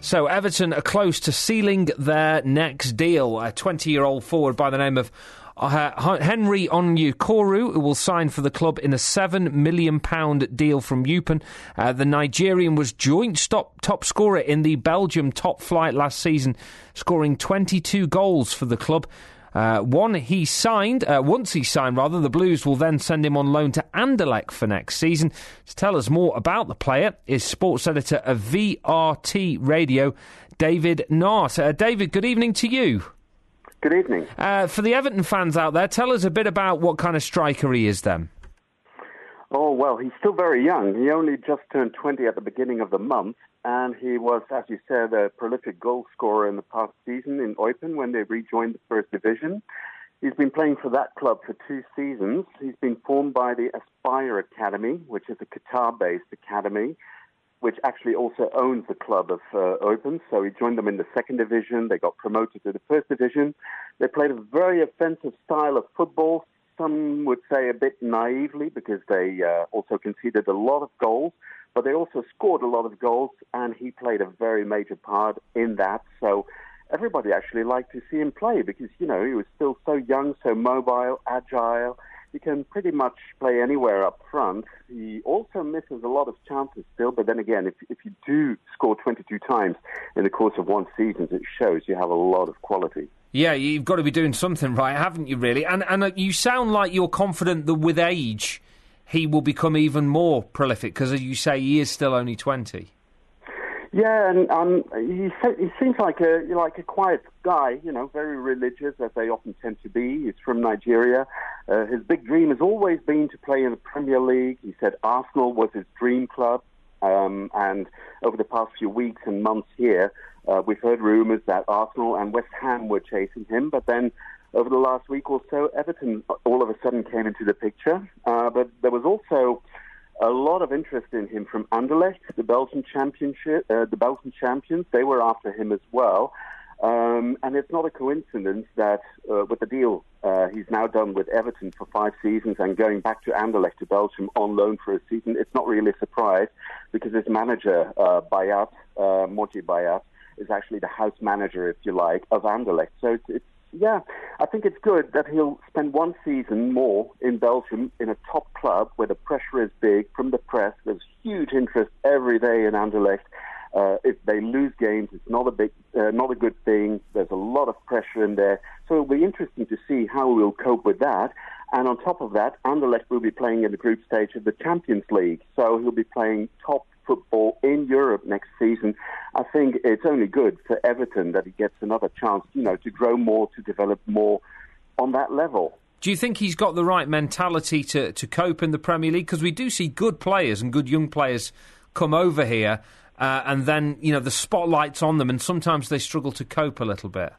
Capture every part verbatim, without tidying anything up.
So Everton are close to sealing their next deal. A twenty-year-old forward by the name of uh, Henry Onyekuru, who will sign for the club in a seven million pounds deal from Eupen. Uh, the Nigerian was joint stop, top scorer in the Belgium top flight last season, scoring twenty-two goals for the club. Uh, one he signed, uh, once he signed rather, the Blues will then send him on loan to Anderlecht for next season. To tell us more about the player is sports editor of V R T Radio, David Nart. Uh, David, good evening to you. Good evening. Uh, for the Everton fans out there, tell us a bit about what kind of striker he is then. Oh, well, he's still very young. He only just turned twenty at the beginning of the month, and he was, as you said, a prolific goal scorer in the past season in Eupen when they rejoined the First Division. He's been playing for that club for two seasons. He's been formed by the Aspire Academy, which is a Qatar-based academy, which actually also owns the club of uh, Eupen. So he joined them in the Second Division. They got promoted to the First Division. They played a very offensive style of football. Some would say a bit naively because they uh, also conceded a lot of goals, but they also scored a lot of goals, and he played a very major part in that. So everybody actually liked to see him play because, you know, he was still so young, so mobile, agile. He can pretty much play anywhere up front. He also misses a lot of chances still, but then again, if if you do score twenty-two times in the course of one season, it shows you have a lot of quality. Yeah, you've got to be doing something right, haven't you, really? And and uh, you sound like you're confident that with age he will become even more prolific, because as you say, he is still only twenty. Yeah, and um, he, he seems like a like a quiet guy, you know, very religious, as they often tend to be. He's from Nigeria. Uh, his big dream has always been to play in the Premier League. He said Arsenal was his dream club, um, and over the past few weeks and months here, uh, we've heard rumours that Arsenal and West Ham were chasing him, but then over the last week or so, Everton all of a sudden came into the picture. Uh, but there was also a lot of interest in him from Anderlecht, the Belgian championship, uh, the Belgian champions. They were after him as well. Um, and it's not a coincidence that uh, with the deal uh, he's now done with Everton for five seasons and going back to Anderlecht to Belgium on loan for a season, it's not really a surprise because his manager, uh, Bayat, uh, Moji Bayat, is actually the house manager, if you like, of Anderlecht. So it's, it's Yeah, I think it's good that he'll spend one season more in Belgium in a top club where the pressure is big from the press. There's huge interest every day in Anderlecht. Uh, if they lose games, it's not a big, uh, not a good thing. There's a lot of pressure in there. So it'll be interesting to see how we'll cope with that. And on top of that, Anderlecht will be playing in the group stage of the Champions League. So he'll be playing top football in Europe next season. I think it's only good for Everton that he gets another chance, you know, to grow more, to develop more on that level. Do you think he's got the right mentality to, to cope in the Premier League? Because we do see good players and good young players come over here, uh, and then, you know, the spotlight's on them, and sometimes they struggle to cope a little bit.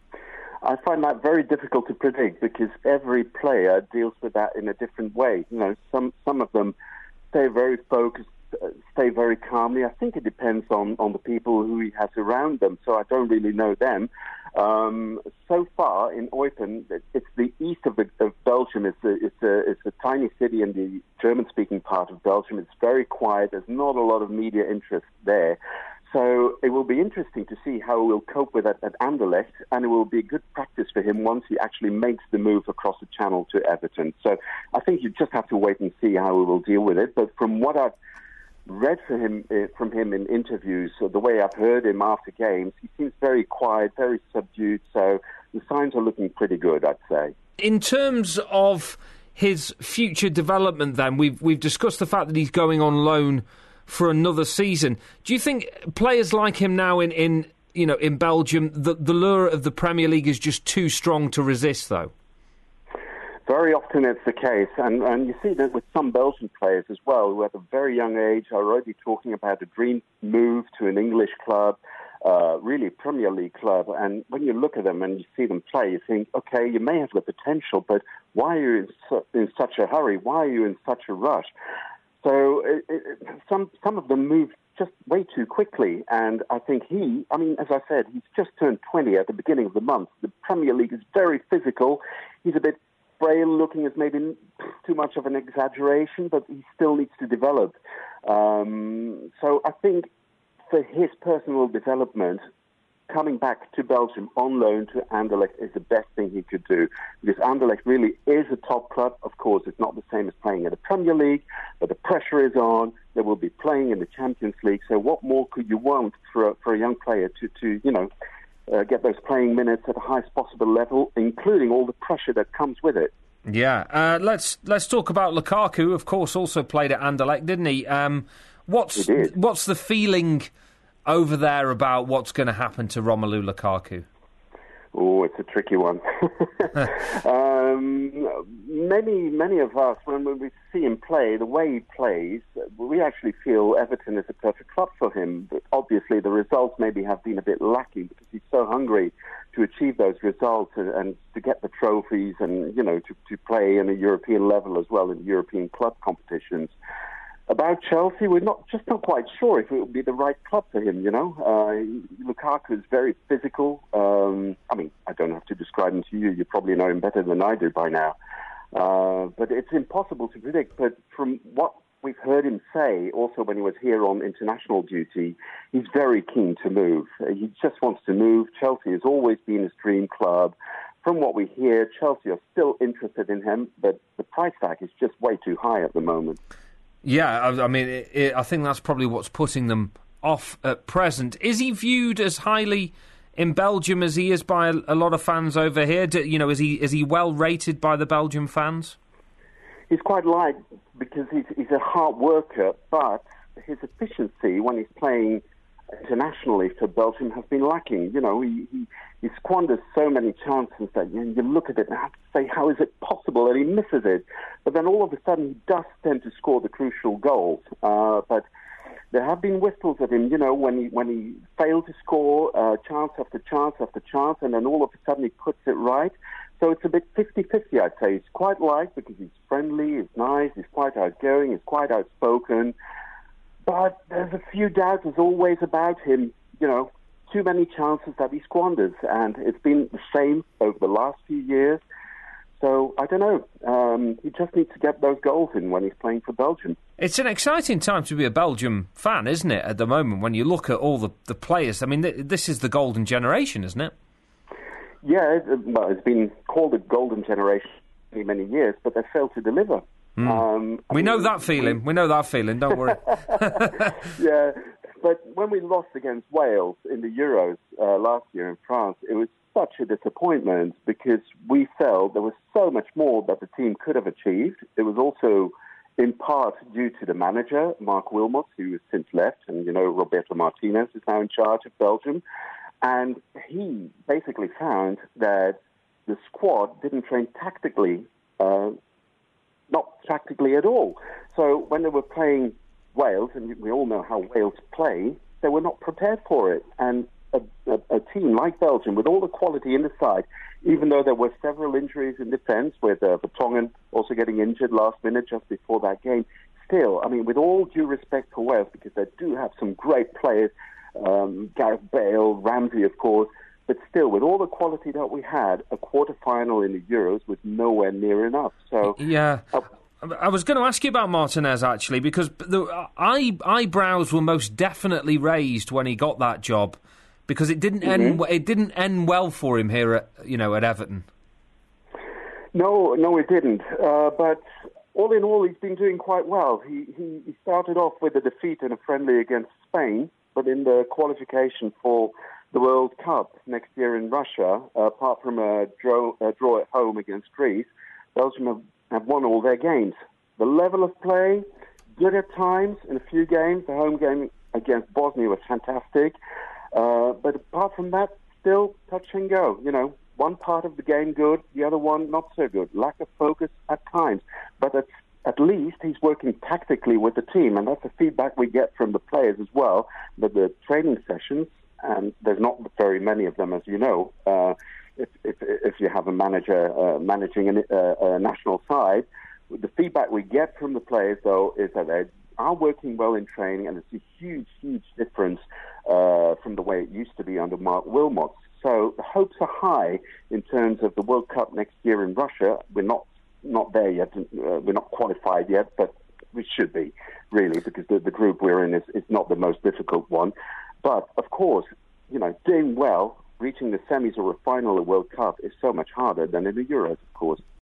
I find that very difficult to predict because every player deals with that in a different way. You know, some some of them stay very focused, stay very calmly. I think it depends on, on the people who he has around them, so I don't really know them. Um, so far in Eupen, it's the east of, the, of Belgium. It's a, it's, a, it's a tiny city in the German-speaking part of Belgium. It's very quiet. There's not a lot of media interest there. So it will be interesting to see how he'll cope with it at Anderlecht, and it will be good practice for him once he actually makes the move across the channel to Everton. So I think you just have to wait and see how he will deal with it. But from what I've read for him, uh, from him in interviews, or the way I've heard him after games, he seems very quiet, very subdued, so the signs are looking pretty good, I'd say. In terms of his future development then, we've we've discussed the fact that he's going on loan for another season. Do you think players like him now in, in you know in Belgium, the, the lure of the Premier League is just too strong to resist, though? Very often it's the case, and, and you see that with some Belgian players as well, who at a very young age are already talking about a dream move to an English club, uh, really Premier League club, and when you look at them and you see them play, you think, okay, you may have the potential, but why are you in, su- in such a hurry? Why are you in such a rush? So it, it, some some of them move just way too quickly, and I think he, I mean, as I said, he's just turned twenty at the beginning of the month. The Premier League is very physical. He's a bit frail looking is maybe too much of an exaggeration, but he still needs to develop. Um, so I think for his personal development, coming back to Belgium on loan to Anderlecht is the best thing he could do, because Anderlecht really is a top club. Of course, it's not the same as playing in the Premier League, but the pressure is on. They will be playing in the Champions League. So what more could you want for a, for a young player to, to you know, uh, get those playing minutes at the highest possible level, including all the pressure that comes with it? Yeah, uh, let's let's talk about Lukaku. Of course, also played at Anderlecht, didn't he? Um, what's he did. What's the feeling over there about what's going to happen to Romelu Lukaku? Oh, it's a tricky one. um, many, many of us, when we see him play, the way he plays, we actually feel Everton is a perfect club for him. But obviously, the results maybe have been a bit lacking because he's so hungry to achieve those results and, and to get the trophies and, you know, to, to play in a European level as well in European club competitions. About Chelsea, we're not just not quite sure if it would be the right club for him, you know. Uh, Lukaku is very physical. Um, I mean, I don't have to describe him to you. You probably know him better than I do by now. Uh, but it's impossible to predict. But from what we've heard him say, also when he was here on international duty, he's very keen to move. He just wants to move. Chelsea has always been his dream club. From what we hear, Chelsea are still interested in him, but the price tag is just way too high at the moment. Yeah, I, I mean, it, it, I think that's probably what's putting them off at present. Is he viewed as highly in Belgium as he is by a, a lot of fans over here? Do, you know, is he is he well rated by the Belgian fans? He's quite liked because he's, he's a hard worker, but his efficiency when he's playing internationally for Belgium has been lacking. You know, he, he, he squanders so many chances that you, you look at it and have to say, how is it possible that he misses it? But then all of a sudden he does tend to score the crucial goals. Uh, but there have been whistles at him, you know, when he when he failed to score uh, chance after chance after chance, and then all of a sudden he puts it right. So it's a bit fifty-fifty, I'd say. He's quite liked because he's friendly, he's nice, he's quite outgoing, he's quite outspoken. But there's a few doubts, as always, about him. You know, too many chances that he squanders, and it's been the same over the last few years. So, I don't know. Um, he just needs to get those goals in when he's playing for Belgium. It's an exciting time to be a Belgium fan, isn't it, at the moment, when you look at all the, the players? I mean, th- this is the golden generation, isn't it? Yeah, it, well, it's been called the golden generation for many, many years, but they failed to deliver. Mm. Um, we mean, know that feeling. We, we know that feeling, don't worry. Yeah, but when we lost against Wales in the Euros uh, last year in France, it was such a disappointment because we felt there was so much more that the team could have achieved. It was also in part due to the manager, Mark Wilmots, who has since left, and, you know, Roberto Martinez is now in charge of Belgium. And he basically found that the squad didn't train tactically, uh, not tactically at all. So when they were playing Wales, and we all know how Wales play, they were not prepared for it. And a, a, a team like Belgium, with all the quality in the side, even though there were several injuries in defence, with uh, Vertonghen also getting injured last minute just before that game, still, I mean, with all due respect for Wales, because they do have some great players, um, Gareth Bale, Ramsey, of course, but still, with all the quality that we had, a quarter-final in the Euros was nowhere near enough. So, yeah. Uh, I was going to ask you about Martinez, actually, because the eye, eyebrows were most definitely raised when he got that job, because it didn't mm-hmm. end it didn't end well for him here at, you know, at Everton. No, no, it didn't. Uh, but all in all, he's been doing quite well. He, he he started off with a defeat in a friendly against Spain, but in the qualification for the World Cup next year in Russia, uh, apart from a draw, a draw at home against Greece, Belgium have, have won all their games. The level of play, good at times in a few games. The home game against Bosnia was fantastic. Uh, but apart from that, still touch and go. You know, one part of the game good, the other one not so good. Lack of focus at times. But at, at least he's working tactically with the team, and that's the feedback we get from the players as well. That the training sessions, and there's not very many of them, as you know, uh, if, if if you have a manager uh, managing a, a, a national side, the feedback we get from the players, though, is that they are working well in training, and it's a huge, huge difference uh, from the way it used to be under Mark Wilmots. So the hopes are high in terms of the World Cup next year in Russia. We're not not there yet. Uh, we're not qualified yet, but we should be, really, because the, the group we're in is, is not the most difficult one. But, of course, you know, doing well, reaching the semis or a final of the World Cup is so much harder than in the Euros, of course.